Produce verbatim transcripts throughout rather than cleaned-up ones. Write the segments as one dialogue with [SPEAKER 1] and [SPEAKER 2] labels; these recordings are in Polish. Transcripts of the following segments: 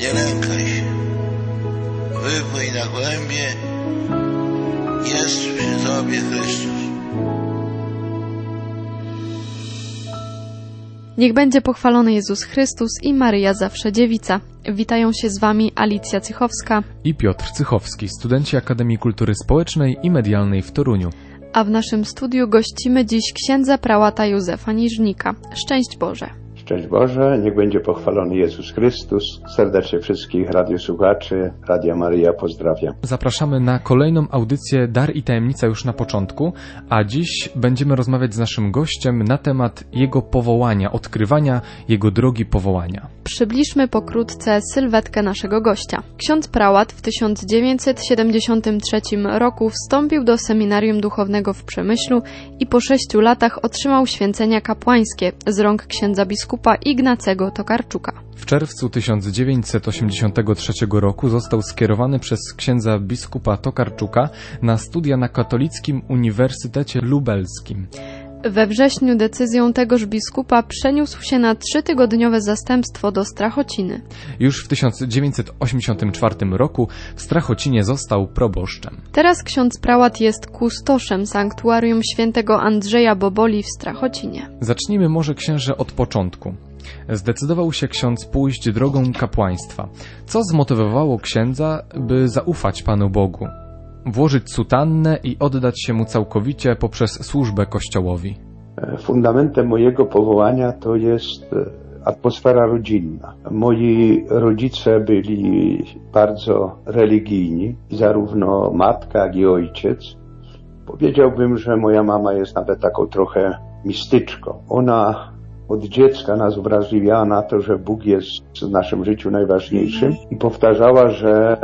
[SPEAKER 1] Nie lękaj się. Wypłyń na głębie. Jest przy tobie Chrystus.
[SPEAKER 2] Niech będzie pochwalony Jezus Chrystus i Maryja Zawsze Dziewica. Witają się z Wami Alicja Cychowska
[SPEAKER 3] i Piotr Cychowski, studenci Akademii Kultury Społecznej i Medialnej w Toruniu.
[SPEAKER 2] A w naszym studiu gościmy dziś księdza prałata Józefa Niżnika. Szczęść Boże.
[SPEAKER 4] Szczęść Boże, niech będzie pochwalony Jezus Chrystus. Serdecznie wszystkich radiosłuchaczy Radia Maryja pozdrawiam.
[SPEAKER 3] Zapraszamy na kolejną audycję Dar i Tajemnica już na początku, a dziś będziemy rozmawiać z naszym gościem na temat jego powołania, odkrywania jego drogi powołania.
[SPEAKER 2] Przybliżmy pokrótce sylwetkę naszego gościa. Ksiądz prałat w tysiąc dziewięćset siedemdziesiątym trzecim roku wstąpił do seminarium duchownego w Przemyślu i po sześciu latach otrzymał święcenia kapłańskie z rąk księdza biskupa Ignacego Tokarczuka.
[SPEAKER 3] W czerwcu tysiąc dziewięćset osiemdziesiątego trzeciego roku został skierowany przez księdza biskupa Tokarczuka na studia na Katolickim Uniwersytecie Lubelskim.
[SPEAKER 2] We wrześniu decyzją tegoż biskupa przeniósł się na trzytygodniowe zastępstwo do Strachociny.
[SPEAKER 3] Już w tysiąc dziewięćset osiemdziesiątym czwartym roku w Strachocinie został proboszczem.
[SPEAKER 2] Teraz ksiądz prałat jest kustoszem sanktuarium świętego Andrzeja Boboli w Strachocinie.
[SPEAKER 3] Zacznijmy może, księże, od początku. Zdecydował się ksiądz pójść drogą kapłaństwa. Co zmotywowało księdza, by zaufać Panu Bogu, włożyć sutannę i oddać się Mu całkowicie poprzez służbę Kościołowi?
[SPEAKER 4] Fundamentem mojego powołania to jest atmosfera rodzinna. Moi rodzice byli bardzo religijni, zarówno matka, jak i ojciec. Powiedziałbym, że moja mama jest nawet taką trochę mistyczką. Ona od dziecka nas wrażliwiała na to, że Bóg jest w naszym życiu najważniejszym i powtarzała, że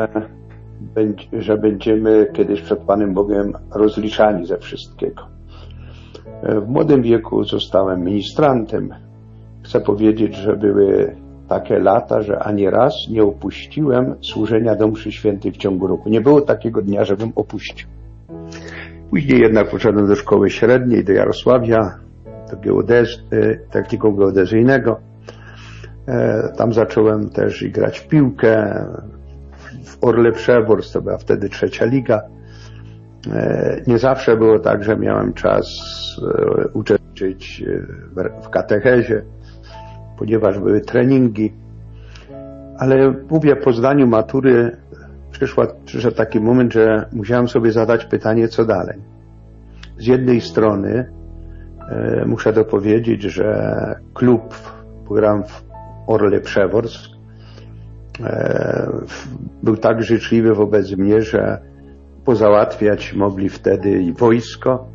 [SPEAKER 4] że będziemy kiedyś przed Panem Bogiem rozliczani ze wszystkiego. W młodym wieku zostałem ministrantem. Chcę powiedzieć, że były takie lata, że ani raz nie opuściłem służenia do mszy świętej w ciągu roku. Nie było takiego dnia, żebym opuścił. Później jednak poszedłem do szkoły średniej, do Jarosławia, do geodez, technikum geodezyjnego. Tam zacząłem też grać w piłkę. W Orle Przeworsk, to była wtedy trzecia liga. Nie zawsze było tak, że miałem czas uczestniczyć w katechezie, ponieważ były treningi. Ale mówię, po zdaniu matury przyszła, przyszedł taki moment, że musiałem sobie zadać pytanie, co dalej. Z jednej strony muszę dopowiedzieć, że klub, grałem w Orle Przeworsk, był tak życzliwy wobec mnie, że pozałatwiać mogli wtedy i wojsko,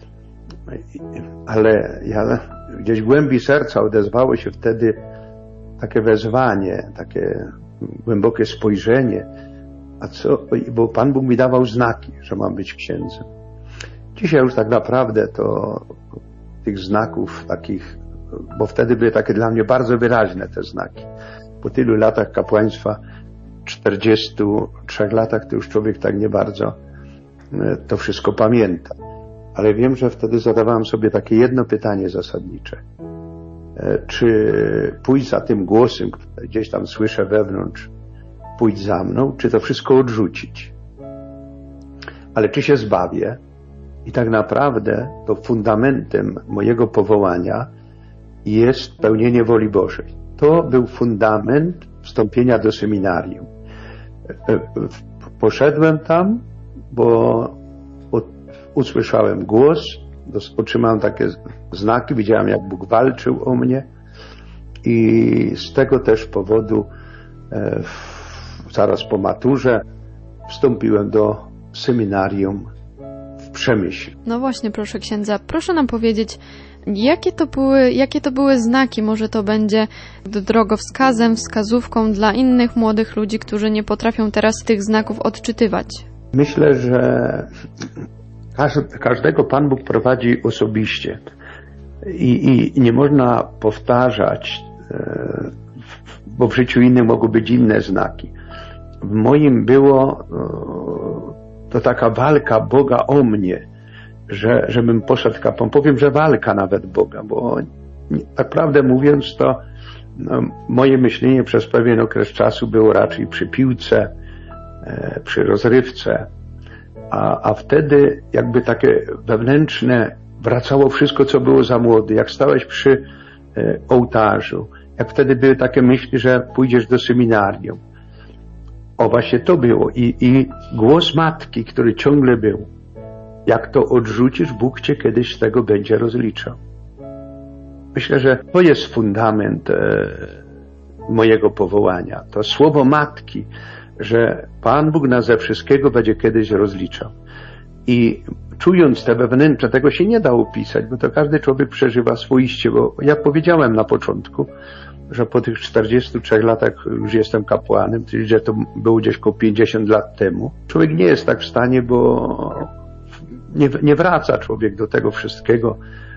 [SPEAKER 4] ale ja gdzieś w głębi serca odezwało się wtedy takie wezwanie, takie głębokie spojrzenie, a co, bo Pan Bóg mi dawał znaki, że mam być księdzem. Dzisiaj już tak naprawdę to tych znaków takich, bo wtedy były takie dla mnie bardzo wyraźne te znaki. Po tylu latach kapłaństwa, czterdziestu trzech latach, to już człowiek tak nie bardzo to wszystko pamięta. Ale wiem, że wtedy zadawałem sobie takie jedno pytanie zasadnicze. Czy pójść za tym głosem, który gdzieś tam słyszę wewnątrz, pójdź za mną, czy to wszystko odrzucić? Ale czy się zbawię? I tak naprawdę to fundamentem mojego powołania jest pełnienie woli Bożej. To był fundament wstąpienia do seminarium. Poszedłem tam, bo usłyszałem głos, otrzymałem takie znaki, widziałem, jak Bóg walczył o mnie i z tego też powodu zaraz po maturze wstąpiłem do seminarium w Przemyślu.
[SPEAKER 2] No właśnie, proszę księdza, proszę nam powiedzieć, Jakie to były, jakie to były znaki? Może to będzie drogowskazem, wskazówką dla innych młodych ludzi, którzy nie potrafią teraz tych znaków odczytywać?
[SPEAKER 4] Myślę, że każdego Pan Bóg prowadzi osobiście i, i nie można powtarzać, bo w życiu innym mogą być inne znaki. W moim było to taka walka Boga o mnie, że, żebym poszedł kapłan. Powiem, że walka nawet Boga, bo tak prawdę mówiąc, to No, moje myślenie przez pewien okres czasu było raczej przy piłce, e, przy rozrywce, a, a wtedy jakby takie wewnętrzne wracało wszystko, co było za młody. Jak stałeś przy e, ołtarzu, jak wtedy były takie myśli, że pójdziesz do seminarium. O, właśnie to było. I, i głos matki, który ciągle był. Jak to odrzucisz, Bóg cię kiedyś z tego będzie rozliczał. Myślę, że to jest fundament e, mojego powołania. To słowo matki, że Pan Bóg nas ze wszystkiego będzie kiedyś rozliczał. I czując te wewnętrzne, tego się nie da opisać, bo to każdy człowiek przeżywa swoiście, bo ja powiedziałem na początku, że po tych czterdziestu trzech latach już jestem kapłanem, czyli że to było gdzieś około pięćdziesiąt lat temu. Człowiek nie jest tak w stanie, bo nie, nie wraca człowiek do tego wszystkiego,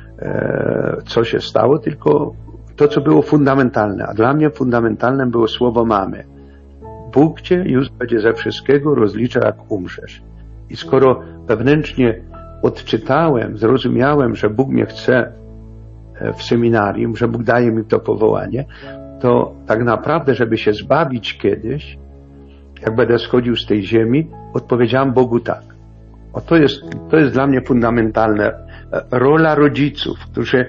[SPEAKER 4] e, co się stało, tylko to, co było fundamentalne. A dla mnie fundamentalnym było słowo mamy. Bóg cię już będzie ze wszystkiego rozliczał, jak umrzesz. I skoro wewnętrznie odczytałem, zrozumiałem, że Bóg mnie chce w seminarium, że Bóg daje mi to powołanie, to tak naprawdę, żeby się zbawić kiedyś, jak będę schodził z tej ziemi, odpowiedziałem Bogu tak. O, to jest, to jest dla mnie fundamentalne. Rola rodziców, którzy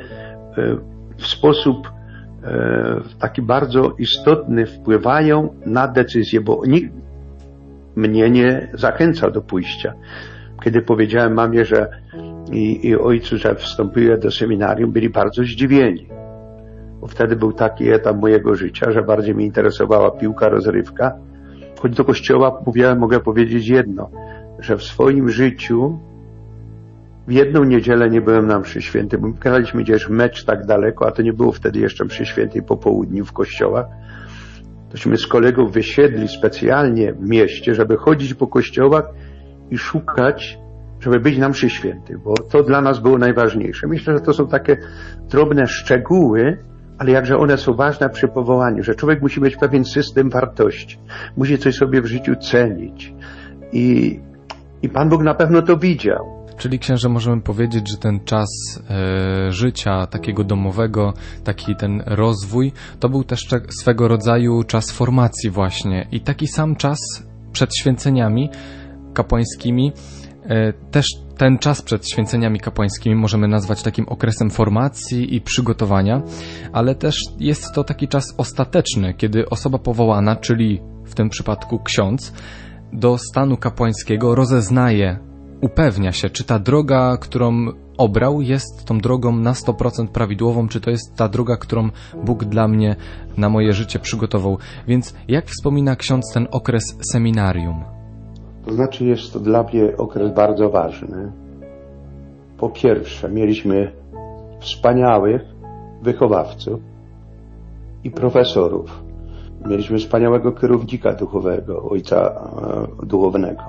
[SPEAKER 4] w sposób taki bardzo istotny wpływają na decyzję, bo nikt mnie nie zachęcał do pójścia. Kiedy powiedziałem mamie, że i, i ojcu, że wstąpiłem do seminarium, byli bardzo zdziwieni. Bo wtedy był taki etap mojego życia, że bardziej mnie interesowała piłka, rozrywka. Choć do kościoła mówiłem, mogę powiedzieć jedno, że w swoim życiu w jedną niedzielę nie byłem na mszy świętej, bo graliśmy gdzieś mecz tak daleko, a to nie było wtedy jeszcze mszy świętej po południu w kościołach. Tośmy z kolegą wysiedli specjalnie w mieście, żeby chodzić po kościołach i szukać, żeby być na mszy świętej, bo to dla nas było najważniejsze. Myślę, że to są takie drobne szczegóły, ale jakże one są ważne przy powołaniu, że człowiek musi mieć pewien system wartości, musi coś sobie w życiu cenić i, i Pan Bóg na pewno to widział.
[SPEAKER 3] Czyli, księże, możemy powiedzieć, że ten czas e, życia takiego domowego, taki ten rozwój, to był też swego rodzaju czas formacji właśnie i taki sam czas przed święceniami kapłańskimi, e, też ten czas przed święceniami kapłańskimi możemy nazwać takim okresem formacji i przygotowania, ale też jest to taki czas ostateczny, kiedy osoba powołana, czyli w tym przypadku ksiądz, do stanu kapłańskiego rozeznaje, upewnia się, czy ta droga, którą obrał, jest tą drogą na sto procent prawidłową, czy to jest ta droga, którą Bóg dla mnie, na moje życie przygotował. Więc jak wspomina ksiądz ten okres seminarium?
[SPEAKER 4] To znaczy jest to dla mnie okres bardzo ważny. Po pierwsze, mieliśmy wspaniałych wychowawców i profesorów. Mieliśmy wspaniałego kierownika duchowego, ojca e, duchownego.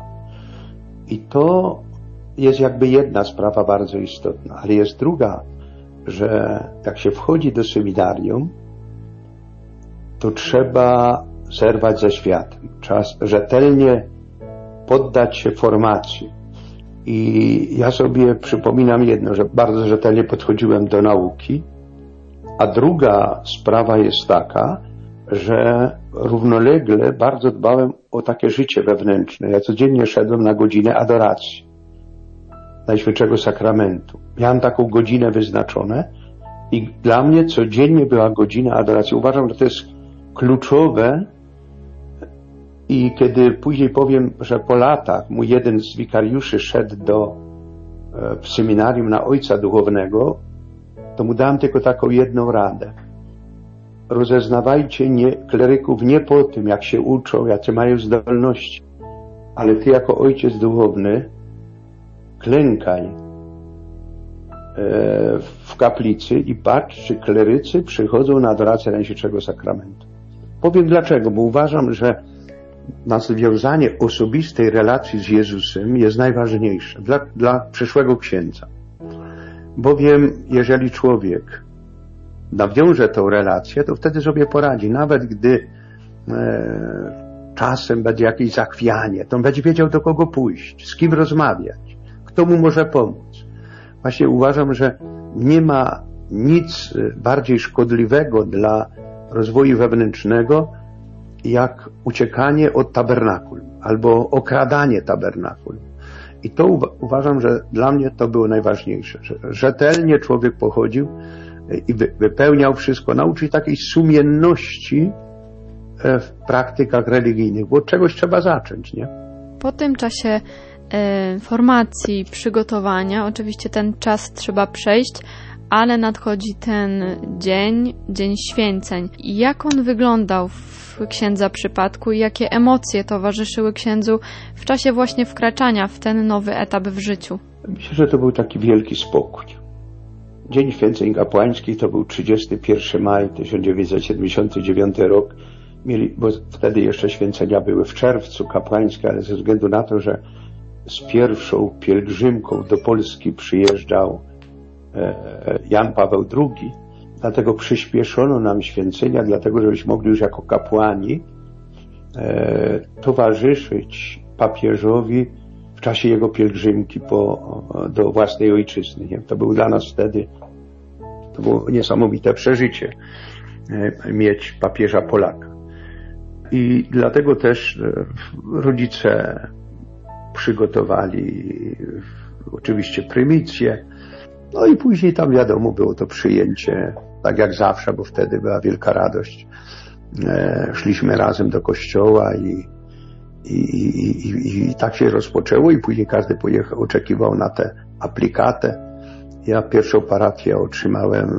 [SPEAKER 4] I to jest jakby jedna sprawa bardzo istotna, ale jest druga, że jak się wchodzi do seminarium, to trzeba zerwać ze światem. Trzeba rzetelnie poddać się formacji. I ja sobie przypominam jedno, że bardzo rzetelnie podchodziłem do nauki, a druga sprawa jest taka, że równolegle bardzo dbałem o takie życie wewnętrzne. Ja codziennie szedłem na godzinę adoracji Najświętszego Sakramentu. Miałem taką godzinę wyznaczone i dla mnie codziennie była godzina adoracji. Uważam, że to jest kluczowe i kiedy później powiem, że po latach mój jeden z wikariuszy szedł do e, seminarium na ojca duchownego, to mu dałem tylko taką jedną radę. Rozeznawajcie nie, kleryków nie po tym, jak się uczą, jakie mają zdolności, ale ty jako ojciec duchowny klękaj e, w kaplicy i patrz, czy klerycy przychodzą na adorację Najświętszego Sakramentu. Powiem dlaczego, bo uważam, że nawiązanie osobistej relacji z Jezusem jest najważniejsze dla, dla przyszłego księdza. Bowiem jeżeli człowiek nawiąże tą relację, to wtedy sobie poradzi. Nawet gdy e, czasem będzie jakieś zachwianie, to on będzie wiedział, do kogo pójść, z kim rozmawiać, kto mu może pomóc. Właśnie uważam, że nie ma nic bardziej szkodliwego dla rozwoju wewnętrznego, jak uciekanie od tabernakulum albo okradanie tabernakulum. I to uwa- uważam, że dla mnie to było najważniejsze, że rzetelnie człowiek pochodził i wy- wypełniał wszystko, nauczyć takiej sumienności w praktykach religijnych, bo od czegoś trzeba zacząć, nie?
[SPEAKER 2] Po tym czasie e, formacji, przygotowania, oczywiście ten czas trzeba przejść, ale nadchodzi ten dzień, dzień święceń. Jak on wyglądał w księdza przypadku i jakie emocje towarzyszyły księdzu w czasie właśnie wkraczania w ten nowy etap w życiu?
[SPEAKER 4] Myślę, że to był taki wielki spokój. Dzień Święceń Kapłańskich to był trzydziestego pierwszego maja tysiąc dziewięćset siedemdziesiątego dziewiątego roku. Mieli, bo wtedy jeszcze święcenia były w czerwcu kapłańskie, ale ze względu na to, że z pierwszą pielgrzymką do Polski przyjeżdżał Jan Paweł drugi, dlatego przyspieszono nam święcenia, dlatego żebyśmy mogli już jako kapłani e, towarzyszyć papieżowi w czasie jego pielgrzymki po, do własnej ojczyzny. Nie? To był dla nas wtedy, to było niesamowite przeżycie, e, mieć papieża Polaka. I dlatego też e, rodzice przygotowali e, oczywiście prymicję. No i później tam wiadomo było to przyjęcie, tak jak zawsze, bo wtedy była wielka radość. E, szliśmy razem do kościoła i, i, i, i, i tak się rozpoczęło i później każdy pojechał, oczekiwał na tę aplikatę. Ja pierwszą parafię otrzymałem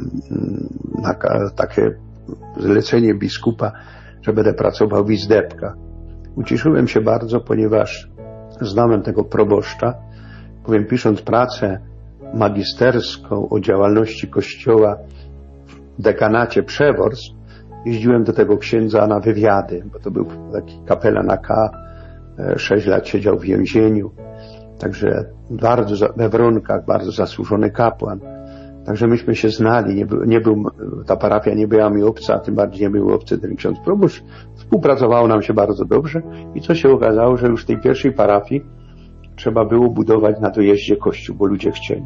[SPEAKER 4] na takie zlecenie biskupa, że będę pracował w izdebkach. Ucieszyłem się bardzo, ponieważ znałem tego proboszcza, bowiem pisząc pracę magisterską o działalności Kościoła w dekanacie Przeworsk, jeździłem do tego księdza na wywiady, bo to był taki kapelan A K, sześć lat siedział w więzieniu, także bardzo we Wronkach, bardzo zasłużony kapłan. Także myśmy się znali, nie był, nie był, ta parafia nie była mi obca, a tym bardziej nie był obcy ten ksiądz proboszcz. Współpracowało nam się bardzo dobrze i co się okazało, że już w tej pierwszej parafii trzeba było budować na dojeździe kościół, bo ludzie chcieli.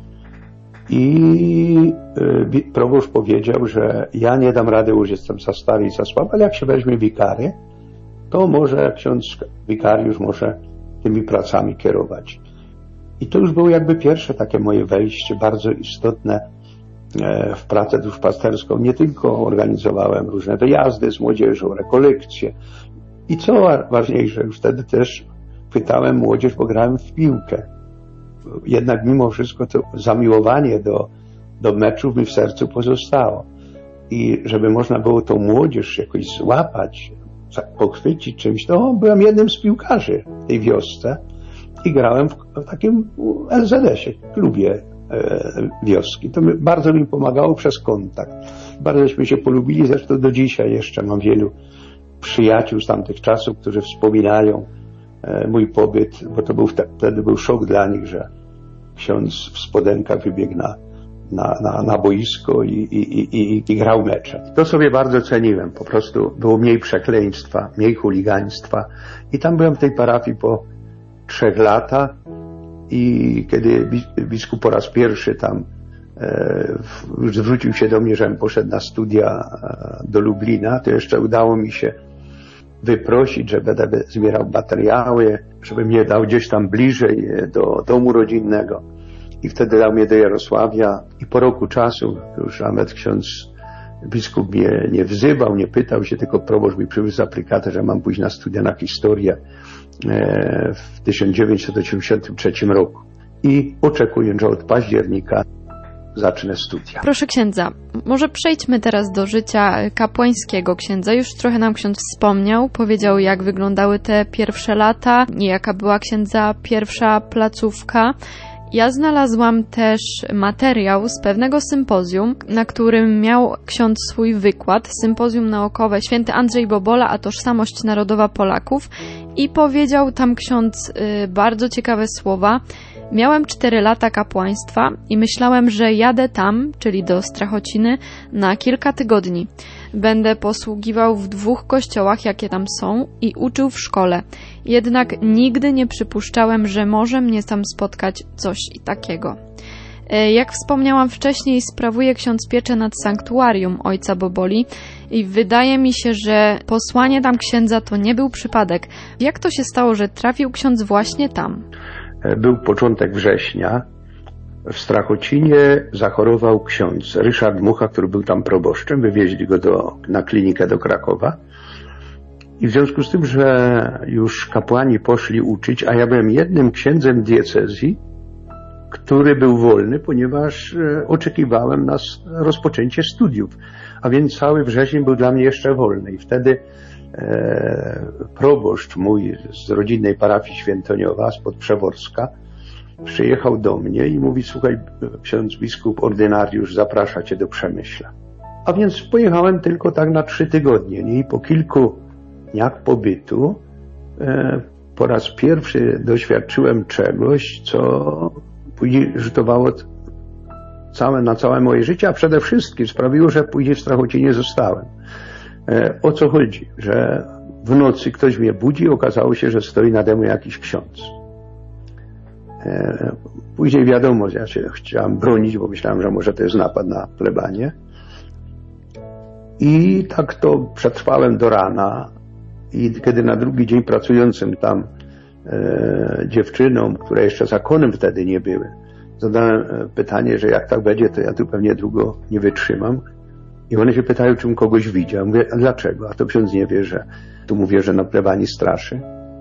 [SPEAKER 4] I y, proboszcz powiedział, że ja nie dam rady, już jestem za stary i za słaby, ale jak się weźmie wikary, to może ksiądz wikariusz może tymi pracami kierować. I to już było jakby pierwsze takie moje wejście, bardzo istotne e, w pracę duszpasterską. Nie tylko organizowałem różne wyjazdy z młodzieżą, rekolekcje. I co ważniejsze, już wtedy też pytałem młodzież, bo grałem w piłkę. Jednak mimo wszystko to zamiłowanie do, do meczów mi w sercu pozostało. I żeby można było tą młodzież jakoś złapać, pochwycić czymś, to byłem jednym z piłkarzy w tej wiosce i grałem w, w takim L Z S ie, klubie e, wioski. To mi, bardzo mi pomagało przez kontakt. Bardzieśmy się polubili, zresztą do dzisiaj jeszcze mam wielu przyjaciół z tamtych czasów, którzy wspominają mój pobyt, bo to był wtedy był szok dla nich, że ksiądz w spodenkach wybiegł na, na, na, na boisko i, i, i, i grał mecze. To sobie bardzo ceniłem. Po prostu było mniej przekleństwa, mniej chuligaństwa. I tam byłem w tej parafii po trzech latach i kiedy biskup po raz pierwszy tam e, zwrócił się do mnie, żebym poszedł na studia do Lublina, to jeszcze udało mi się wyprosić, że będę zbierał materiały, żeby mnie dał gdzieś tam bliżej do domu rodzinnego. I wtedy dał mnie do Jarosławia i po roku czasu już nawet ksiądz biskup mnie nie wzywał, nie pytał się, tylko proboszcz mi przywiózł aplikatę, że mam pójść na studia na historię w tysiąc dziewięćset osiemdziesiątym trzecim roku. I oczekuję, że od października zacznę studia.
[SPEAKER 2] Proszę księdza, może przejdźmy teraz do życia kapłańskiego księdza. Już trochę nam ksiądz wspomniał, powiedział, jak wyglądały te pierwsze lata, jaka była księdza pierwsza placówka. Ja znalazłam też materiał z pewnego sympozjum, na którym miał ksiądz swój wykład, sympozjum naukowe Święty Andrzej Bobola, a tożsamość narodowa Polaków, i powiedział tam ksiądz y, bardzo ciekawe słowa. Miałem cztery lata kapłaństwa i myślałem, że jadę tam, czyli do Strachociny, na kilka tygodni. Będę posługiwał w dwóch kościołach, jakie tam są, i uczył w szkole. Jednak nigdy nie przypuszczałem, że może mnie tam spotkać coś takiego. Jak wspomniałam wcześniej, sprawuje ksiądz pieczę nad sanktuarium ojca Boboli i wydaje mi się, że posłanie tam księdza to nie był przypadek. Jak to się stało, że trafił ksiądz właśnie tam?
[SPEAKER 4] Był początek września. W Strachocinie zachorował ksiądz Ryszard Mucha, który był tam proboszczem. Wywieźli go do, na klinikę do Krakowa. I w związku z tym, że już kapłani poszli uczyć, a ja byłem jednym księdzem diecezji, który był wolny, ponieważ oczekiwałem na rozpoczęcie studiów. A więc cały wrzesień był dla mnie jeszcze wolny. I wtedy e, proboszcz mój z rodzinnej parafii Świętoniowa, spod Przeworska, przyjechał do mnie i mówi: słuchaj, ksiądz biskup ordynariusz zaprasza cię do Przemyśla. A więc pojechałem tylko tak na trzy tygodnie. Nie? I po kilku dniach pobytu e, po raz pierwszy doświadczyłem czegoś, co później rzutowało całe, na całe moje życie, a przede wszystkim sprawiło, że później w Strachocinie zostałem. E, o co chodzi? Że w nocy ktoś mnie budzi, okazało się, że stoi nade mną jakiś ksiądz. E, później wiadomo, ja się chciałem bronić, bo myślałem, że może to jest napad na plebanię. I tak to przetrwałem do rana. I kiedy na drugi dzień pracującym tam e, dziewczynom, które jeszcze zakonem wtedy nie były, zadałem pytanie, że jak tak będzie, to ja tu pewnie długo nie wytrzymam. I one się pytają, czym kogoś widzi. Ja mówię: a dlaczego? A to ksiądz nie wie, że tu mówię, że na plebanii straszy.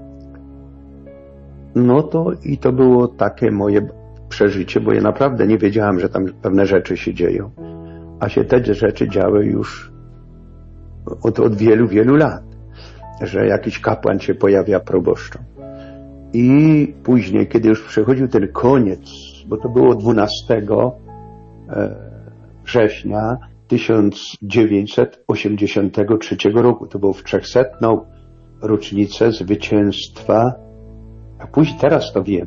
[SPEAKER 4] No to i to było takie moje przeżycie, bo ja naprawdę nie wiedziałem, że tam pewne rzeczy się dzieją. A się te rzeczy działy już od, od wielu, wielu lat. Że jakiś kapłan się pojawia proboszczą. I później, kiedy już przychodził ten koniec, bo to było dwunastego września tysiąc dziewięćset osiemdziesiątego trzeciego roku, to było w trzechsetną rocznicę zwycięstwa, a później teraz to wiem,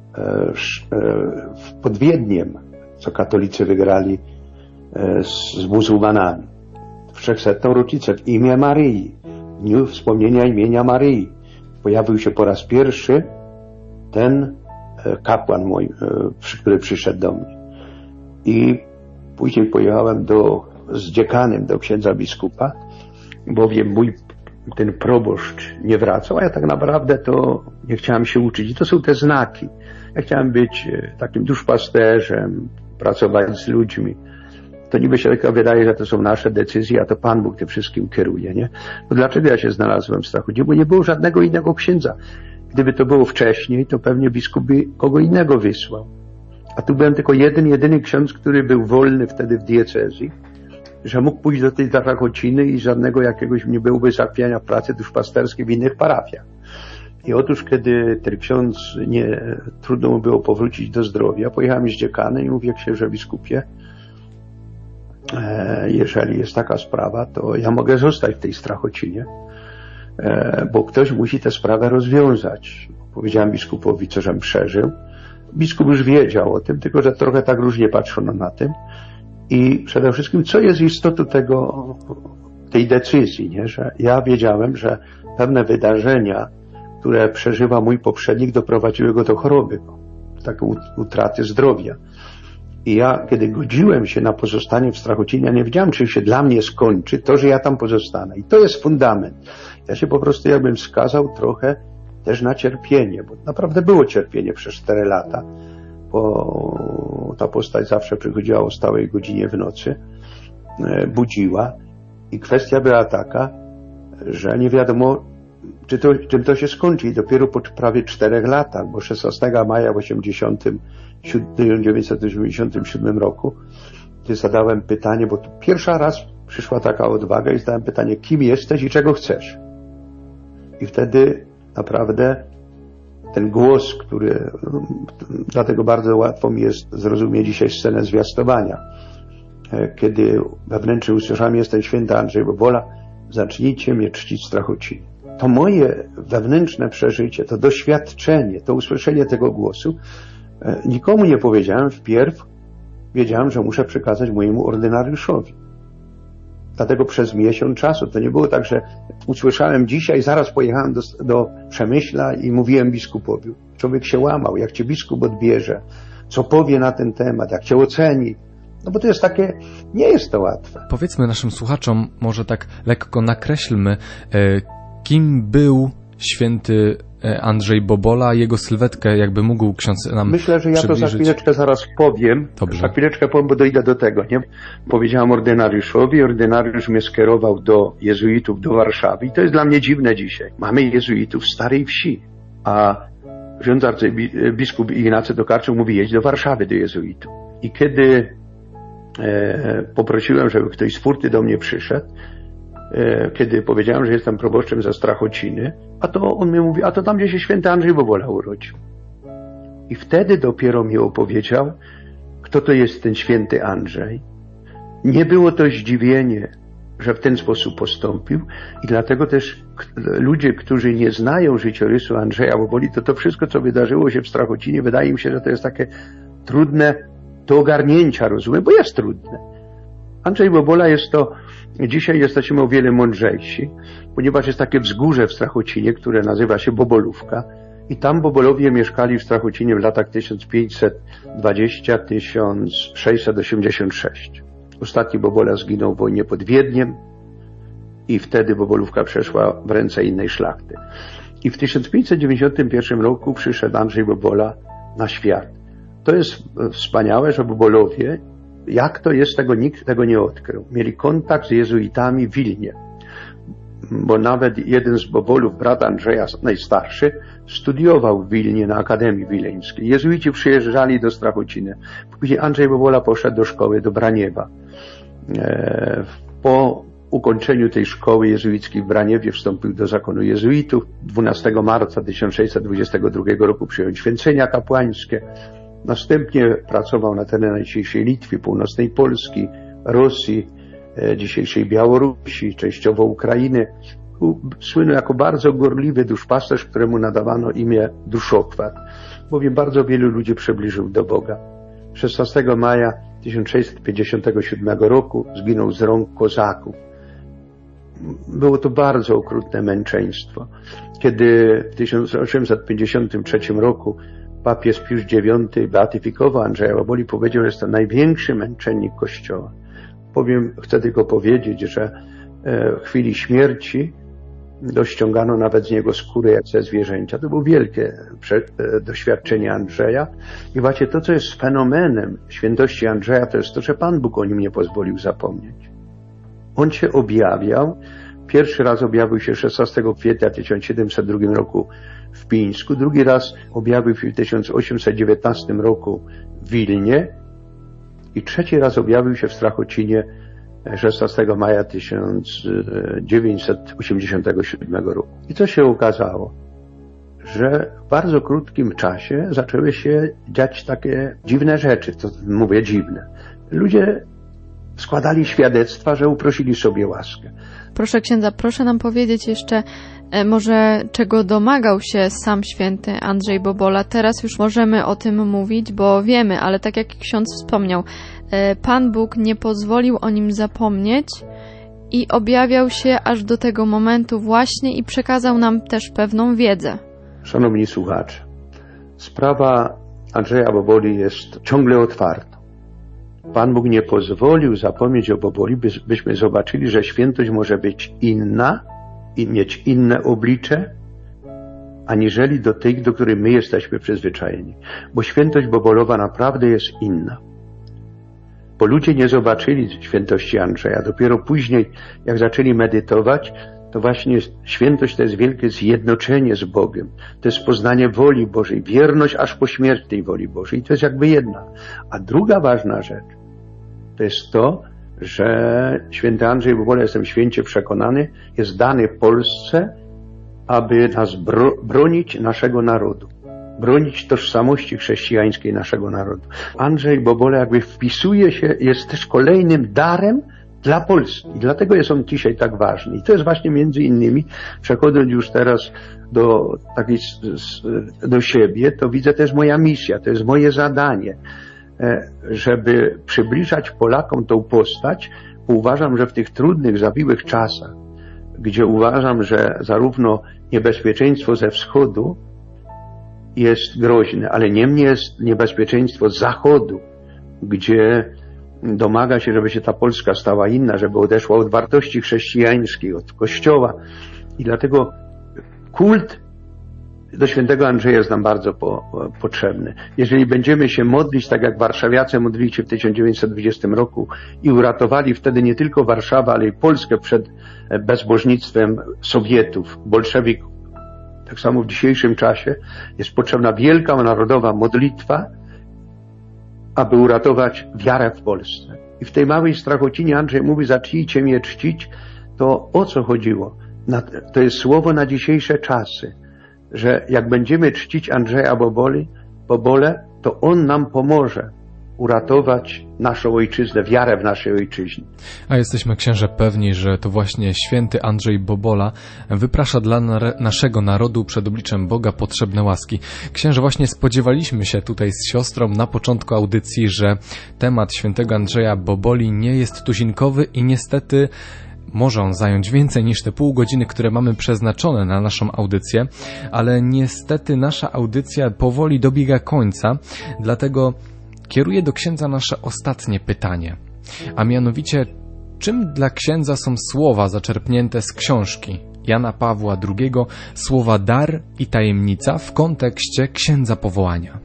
[SPEAKER 4] pod Wiedniem, co katolicy wygrali z muzułmanami. W trzechsetną rocznicę w imię Maryi, w dniu wspomnienia imienia Maryi, pojawił się po raz pierwszy ten kapłan mój, który przyszedł do mnie. I później pojechałem do, z dziekanem do księdza biskupa, bowiem mój ten proboszcz nie wracał, a ja tak naprawdę to nie chciałem się uczyć. I to są te znaki. Ja chciałem być takim duszpasterzem, pracować z ludźmi. To niby się tylko wydaje, że to są nasze decyzje, a to Pan Bóg tym wszystkim kieruje, nie? No dlaczego ja się znalazłem w Strachocinie? Bo nie było żadnego innego księdza. Gdyby to było wcześniej, to pewnie biskup by kogo innego wysłał. A tu byłem tylko jeden, jedyny ksiądz, który był wolny wtedy w diecezji, że mógł pójść do tej Strachociny i żadnego jakiegoś nie byłoby załatwiania pracy duszpasterskiej w innych parafiach. I otóż, kiedy ten ksiądz nie, trudno mu było powrócić do zdrowia, pojechałem z dziekanem i mówię: księże biskupie, e, jeżeli jest taka sprawa, to ja mogę zostać w tej Strachocinie, e, bo ktoś musi tę sprawę rozwiązać. Powiedziałem biskupowi, co żem przeżył. Biskup już wiedział o tym, tylko że trochę tak różnie patrzono na tym. I przede wszystkim, co jest istotą tego, tej decyzji, nie? Że ja wiedziałem, że pewne wydarzenia, które przeżywa mój poprzednik, doprowadziły go do choroby, do takiej utraty zdrowia. I ja, kiedy godziłem się na pozostanie w Strachocinie, ja nie wiedziałem, czy się dla mnie skończy to, że ja tam pozostanę. I to jest fundament. Ja się po prostu jakbym skazał trochę też na cierpienie, bo naprawdę było cierpienie przez cztery lata, bo ta postać zawsze przychodziła o stałej godzinie w nocy, budziła i kwestia była taka, że nie wiadomo, czy to, czym to się skończy. I dopiero po prawie czterech latach, bo szesnastego maja w tysiąc dziewięćset osiemdziesiątym siódmym roku, gdy zadałem pytanie, bo pierwszy raz przyszła taka odwaga i zadałem pytanie: kim jesteś i czego chcesz? I wtedy naprawdę ten głos, który, dlatego bardzo łatwo mi jest zrozumieć dzisiaj scenę zwiastowania, kiedy wewnętrznie usłyszałem: jestem święty Andrzej Bobola, zacznijcie mnie czcić w Strachocinie. To moje wewnętrzne przeżycie, to doświadczenie, to usłyszenie tego głosu nikomu nie powiedziałem. Wpierw wiedziałem, że muszę przekazać mojemu ordynariuszowi. Dlatego przez miesiąc czasu, to nie było tak, że usłyszałem dzisiaj, zaraz pojechałem do, do Przemyśla i mówiłem biskupowi. Człowiek się łamał, jak cię biskup odbierze, co powie na ten temat, jak cię oceni. No bo to jest takie, nie jest to łatwe.
[SPEAKER 3] Powiedzmy naszym słuchaczom, może tak lekko nakreślmy, kim był święty Andrzej Bobola, jego sylwetkę jakby mógł ksiądz nam
[SPEAKER 4] Myślę, że ja
[SPEAKER 3] przybliżyć.
[SPEAKER 4] to za chwileczkę zaraz powiem.
[SPEAKER 3] Dobrze.
[SPEAKER 4] Za chwileczkę powiem, bo dojdę do tego, nie? Powiedziałem ordynariuszowi, ordynariusz mnie skierował do jezuitów do Warszawy i to jest dla mnie dziwne dzisiaj. Mamy jezuitów w Starej Wsi, a ksiądz arcybiskup Ignacy Tokarczuk mówi, jedź do Warszawy do jezuitów. I kiedy e, poprosiłem, żeby ktoś z Furty do mnie przyszedł, kiedy powiedziałem, że jestem proboszczem ze Strachociny, a to on mi mówi, a to tam, gdzie się święty Andrzej Bobola urodził. I wtedy dopiero mi opowiedział, kto to jest ten święty Andrzej. Nie było to zdziwienie, że w ten sposób postąpił i dlatego też ludzie, którzy nie znają życiorysu Andrzeja Boboli, to to wszystko, co wydarzyło się w Strachocinie, wydaje mi się, że to jest takie trudne do ogarnięcia, rozumiem, bo jest trudne. Andrzej Bobola jest to, dzisiaj jesteśmy o wiele mądrzejsi, ponieważ jest takie wzgórze w Strachocinie, które nazywa się Bobolówka i tam Bobolowie mieszkali w Strachocinie w latach tysiąc pięćset dwadzieścia do tysiąc sześćset osiemdziesiąt sześć. Ostatni Bobola zginął w wojnie pod Wiedniem i wtedy Bobolówka przeszła w ręce innej szlachty. I w tysiąc pięćset dziewięćdziesiątym pierwszym roku przyszedł Andrzej Bobola na świat. To jest wspaniałe, że Bobolowie, jak to jest, tego nikt tego nie odkrył. Mieli kontakt z jezuitami w Wilnie, bo nawet jeden z Bobolów, brat Andrzeja, najstarszy, studiował w Wilnie na Akademii Wileńskiej. Jezuici przyjeżdżali do Strachociny. Później Andrzej Bobola poszedł do szkoły do Braniewa. Po ukończeniu tej szkoły jezuickiej w Braniewie wstąpił do zakonu jezuitów. dwunastego marca tysiąc sześćset dwudziestego drugiego roku przyjął święcenia kapłańskie. Następnie pracował na terenie dzisiejszej Litwy, północnej Polski, Rosji, dzisiejszej Białorusi, częściowo Ukrainy. Słynął jako bardzo gorliwy duszpasterz, któremu nadawano imię Duszochwat, bowiem bardzo wielu ludzi przybliżył do Boga. szesnastego maja tysiąc sześćset pięćdziesiątego siódmego roku zginął z rąk kozaków. Było to bardzo okrutne męczeństwo. Kiedy w tysiąc osiemset pięćdziesiątym trzecim roku papież Piusz dziewiąty beatyfikował Andrzeja Boboli, powiedział, że jest to największy męczennik Kościoła. Powiem, chcę tylko powiedzieć, że w chwili śmierci dościągano nawet z niego skórę jak ze zwierzęcia. To było wielkie doświadczenie Andrzeja. I właśnie to, co jest fenomenem świętości Andrzeja, to jest to, że Pan Bóg o nim nie pozwolił zapomnieć. On się objawiał. Pierwszy raz objawił się szesnastego kwietnia tysiąc siedemset drugiego roku w Pińsku, drugi raz objawił się w tysiąc osiemset dziewiętnastym roku w Wilnie i trzeci raz objawił się w Strachocinie szesnastego maja tysiąc dziewięćset osiemdziesiątego siódmego roku. I co się okazało? Że w bardzo krótkim czasie zaczęły się dziać takie dziwne rzeczy, to mówię dziwne. Ludzie składali świadectwa, że uprosili sobie łaskę.
[SPEAKER 2] Proszę księdza, proszę nam powiedzieć jeszcze e, może czego domagał się sam święty Andrzej Bobola. Teraz już możemy o tym mówić, bo wiemy, ale tak jak ksiądz wspomniał, e, Pan Bóg nie pozwolił o nim zapomnieć i objawiał się aż do tego momentu właśnie i przekazał nam też pewną wiedzę.
[SPEAKER 4] Szanowni słuchacze, sprawa Andrzeja Boboli jest ciągle otwarta. Pan Bóg nie pozwolił zapomnieć o Boboli, by, byśmy zobaczyli, że świętość może być inna i mieć inne oblicze, aniżeli do tych, do których my jesteśmy przyzwyczajeni. Bo świętość Bobolowa naprawdę jest inna. Bo ludzie nie zobaczyli świętości Andrzeja. Dopiero później, jak zaczęli medytować, to właśnie świętość to jest wielkie zjednoczenie z Bogiem. To jest poznanie woli Bożej, wierność aż po śmierć tej woli Bożej. I to jest jakby jedna. A druga ważna rzecz to jest to, że święty Andrzej Bobola, jestem święcie przekonany, jest dany Polsce, aby nas bro, bronić naszego narodu. Bronić tożsamości chrześcijańskiej naszego narodu. Andrzej Bobola jakby wpisuje się, jest też kolejnym darem dla Polski. I dlatego jest on dzisiaj tak ważny. I to jest właśnie między innymi, przechodząc już teraz do takiej, do siebie, to widzę też moja misja, to jest moje zadanie, żeby przybliżać Polakom tą postać. Uważam, że w tych trudnych, zawiłych czasach, gdzie uważam, że zarówno niebezpieczeństwo ze wschodu, jest groźny, ale niemniej jest niebezpieczeństwo Zachodu, gdzie domaga się, żeby się ta Polska stała inna, żeby odeszła od wartości chrześcijańskich, od Kościoła. I dlatego kult do świętego Andrzeja jest nam bardzo po, potrzebny. Jeżeli będziemy się modlić, tak jak warszawiacy modlili się w tysiąc dziewięćset dwudziestym roku i uratowali wtedy nie tylko Warszawę, ale i Polskę przed bezbożnictwem Sowietów, bolszewików. Tak samo w dzisiejszym czasie jest potrzebna wielka narodowa modlitwa, aby uratować wiarę w Polsce. I w tej małej Strachocinie Andrzej mówi, zacznijcie mnie czcić. To o co chodziło? To jest słowo na dzisiejsze czasy, że jak będziemy czcić Andrzeja Boboli, Bobole, to on nam pomoże uratować naszą ojczyznę, wiarę w naszej ojczyźnie.
[SPEAKER 3] A jesteśmy, księże, pewni, że to właśnie święty Andrzej Bobola wyprasza dla nar- naszego narodu przed obliczem Boga potrzebne łaski. Księże, właśnie spodziewaliśmy się tutaj z siostrą na początku audycji, że temat świętego Andrzeja Boboli nie jest tuzinkowy i niestety może on zająć więcej niż te pół godziny, które mamy przeznaczone na naszą audycję, ale niestety nasza audycja powoli dobiega końca, dlatego kieruję do księdza nasze ostatnie pytanie, a mianowicie, czym dla księdza są słowa zaczerpnięte z książki Jana Pawła drugiego, słowa dar i tajemnica w kontekście księdza powołania?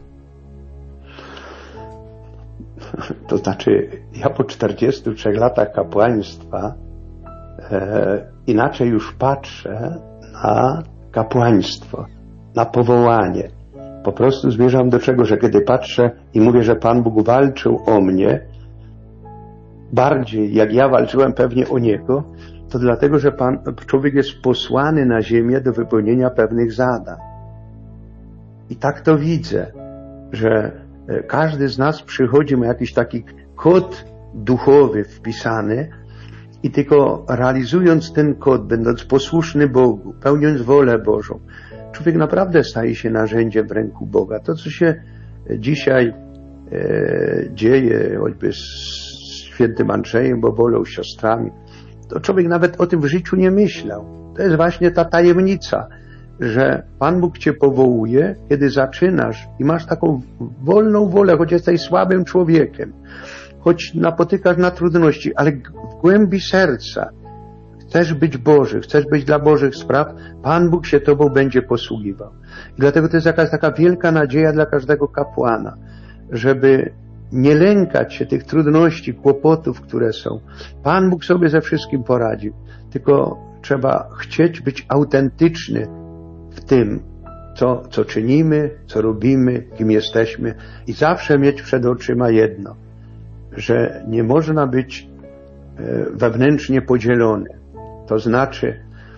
[SPEAKER 4] To znaczy, ja po czterdziestu trzech latach kapłaństwa e, inaczej już patrzę na kapłaństwo, na powołanie. Po prostu zmierzam do czego, że kiedy patrzę i mówię, że Pan Bóg walczył o mnie, bardziej jak ja walczyłem pewnie o Niego, to dlatego, że Pan, człowiek jest posłany na ziemię do wypełnienia pewnych zadań. I tak to widzę, że każdy z nas przychodzi, ma jakiś taki kod duchowy wpisany i tylko realizując ten kod, będąc posłuszny Bogu, pełniąc wolę Bożą, człowiek naprawdę staje się narzędziem w ręku Boga. To, co się dzisiaj e, dzieje, choćby z świętym Andrzejem Bobolą, siostrami, to człowiek nawet o tym w życiu nie myślał. To jest właśnie ta tajemnica, że Pan Bóg cię powołuje, kiedy zaczynasz i masz taką wolną wolę, choć jesteś słabym człowiekiem, choć napotykasz na trudności, ale w głębi serca chcesz być Boży, chcesz być dla Bożych spraw, Pan Bóg się tobą będzie posługiwał. I dlatego to jest jakaś taka wielka nadzieja dla każdego kapłana, żeby nie lękać się tych trudności, kłopotów, które są. Pan Bóg sobie ze wszystkim poradził, tylko trzeba chcieć być autentyczny w tym, co, co czynimy, co robimy, kim jesteśmy i zawsze mieć przed oczyma jedno, że nie można być wewnętrznie podzielony. To znaczy,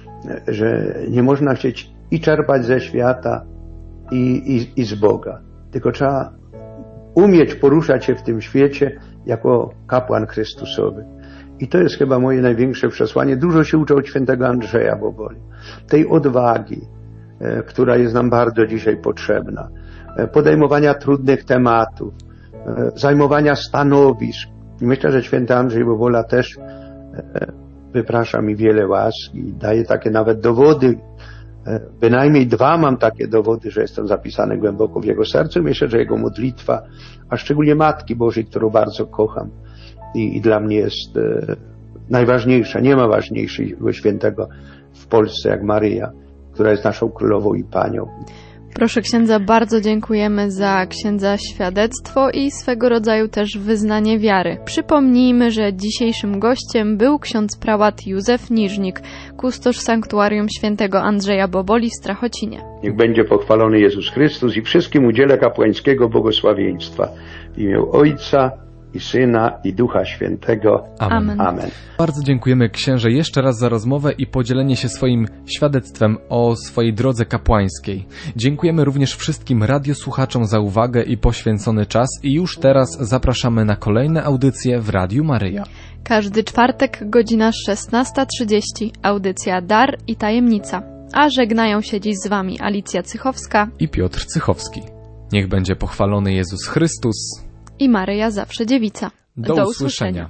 [SPEAKER 4] że nie można chcieć i czerpać ze świata i, i, i z Boga, tylko trzeba umieć poruszać się w tym świecie jako kapłan Chrystusowy. I to jest chyba moje największe przesłanie. Dużo się uczę od świętego Andrzeja Boboli. Tej odwagi, e, która jest nam bardzo dzisiaj potrzebna. E, podejmowania trudnych tematów. E, zajmowania stanowisk. I myślę, że święty Andrzej Bobola też e, wyprasza mi wiele łask i daje takie nawet dowody. E, bynajmniej dwa mam takie dowody, że jestem zapisany głęboko w jego sercu. Myślę, że jego modlitwa, a szczególnie Matki Bożej, którą bardzo kocham, I, i dla mnie jest e, najważniejsza. Nie ma ważniejszego świętego w Polsce jak Maryja, która jest naszą królową i panią.
[SPEAKER 2] Proszę księdza, bardzo dziękujemy za księdza świadectwo i swego rodzaju też wyznanie wiary. Przypomnijmy, że dzisiejszym gościem był ksiądz prałat Józef Niżnik, kustosz sanktuarium świętego Andrzeja Boboli w Strachocinie.
[SPEAKER 4] Niech będzie pochwalony Jezus Chrystus i wszystkim udzielę kapłańskiego błogosławieństwa w imię Ojca i Syna i Ducha Świętego.
[SPEAKER 3] Amen.
[SPEAKER 4] Amen.
[SPEAKER 3] Bardzo dziękujemy, księże, jeszcze raz za rozmowę i podzielenie się swoim świadectwem o swojej drodze kapłańskiej. Dziękujemy również wszystkim radiosłuchaczom za uwagę i poświęcony czas i już teraz zapraszamy na kolejne audycje w Radiu Maryja.
[SPEAKER 2] Każdy czwartek, godzina szesnasta trzydzieści, audycja Dar i Tajemnica. A żegnają się dziś z Wami Alicja Cychowska
[SPEAKER 3] i Piotr Cychowski. Niech będzie pochwalony Jezus Chrystus
[SPEAKER 2] i Maryja zawsze dziewica.
[SPEAKER 3] Do, Do usłyszenia.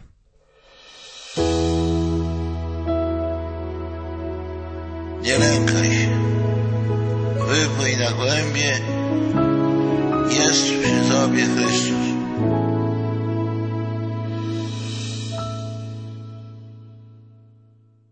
[SPEAKER 1] Nie lękaj się, wypłyń na głębie jest przy Tobie Chrystus.